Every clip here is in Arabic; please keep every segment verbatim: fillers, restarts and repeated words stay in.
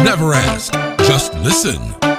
Never ask, just listen.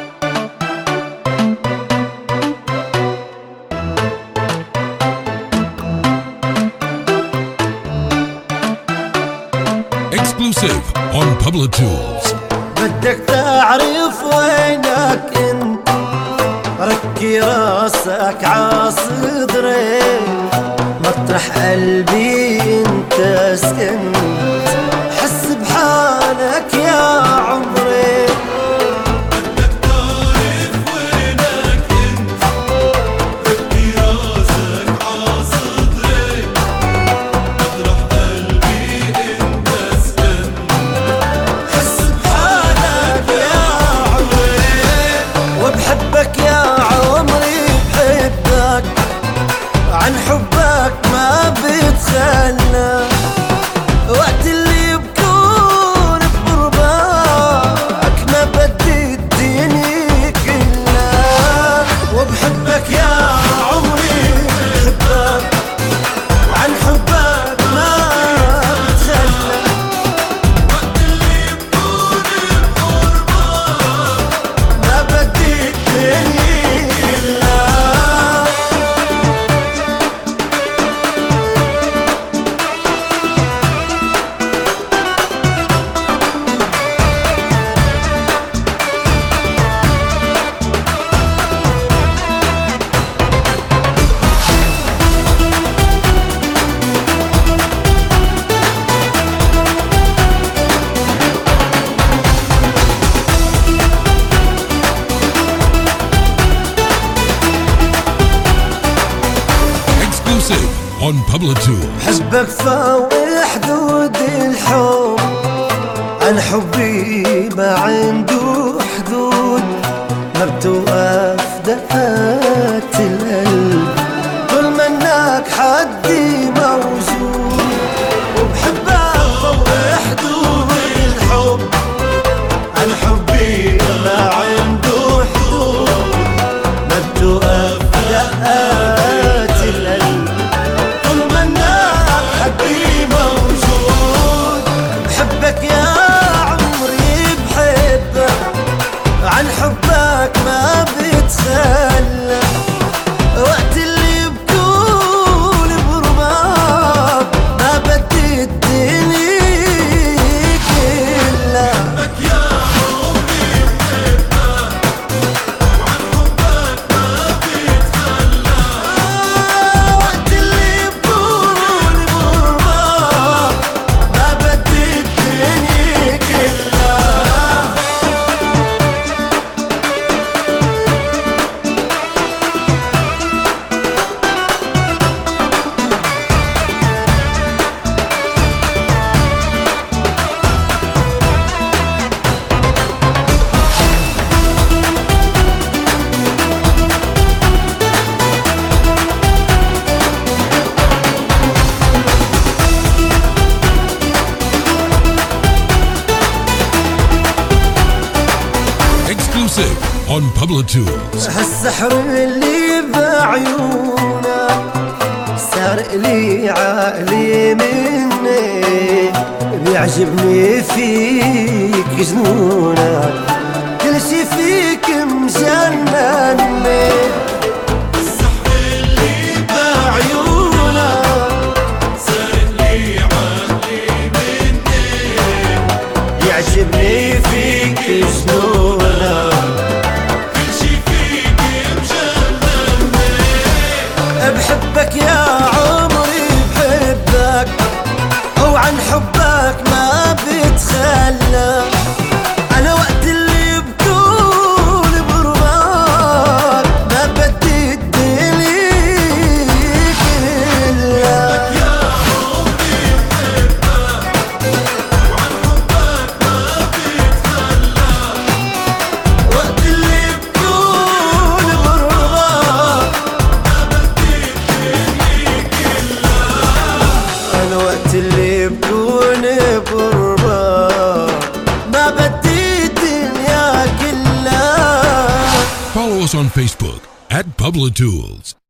Exclusive on Pablo Tools. بدك تعرف وينك انت، ركي راسك عالصدري، مطرح قلبي انت سكنت، حس بحالك يا عمري. بدك تعرف وينك انت، ركي راسك عالصدري، مطرح قلبي انت سكنت، حس بحالك يا عمري. وبحبك يا عمري بحبك، عن حبك ما بتخلى، وقت اللي بكون بقربك ما بدي الدنيا كلها. وبحبك يا عمري بحبك، عن حبك ما بتخلى، وقت اللي بكون بقربك ما بدي الدنيا كلها. Exclusive on Pablo Tools. حبك فوق حدود الحب، عن حبي ما عنده حدود، ما بتوقف دقات القلب طول ما انك حدي موجود. وبحبك فوق حدود الحب، عن حبي ما عنده حدود، ما بتوقف دقات القلب طول ما انك حبي موجود. بحبك يا عمري بحبك، عن حبك ما بتخلى، وقت اللي بكون بغربك ما بدي الدنيا كلها. بدك يا عمري بحبك، وعن حبك ما بتخلى، وقت اللي بكون بغربك ما بدي الدنيا كلها. Exclusive on Pablo Tools. هالسحر اللي بعيونك سارق لي عقلي مني، بيعجبني فيك جنونك، كل شي فيك مجنني. السحر اللي بعيونك سارق لي عقلي مني، يعجبني فيك جنونك، كل شي فيك مجنني. بحبك يا عمري بحبك، أو عن حبك ما بتخلى، أنا وقت اللي بكون بغربك ما بدي الدنيا كلها. يا عمري بحبك، وعن حبك ما بتخلى، وقت اللي بكون بغربك أنا وقت اللي بكون بغربك ما بدي الدنيا كلها. Follow us on Facebook at Pablo Tools.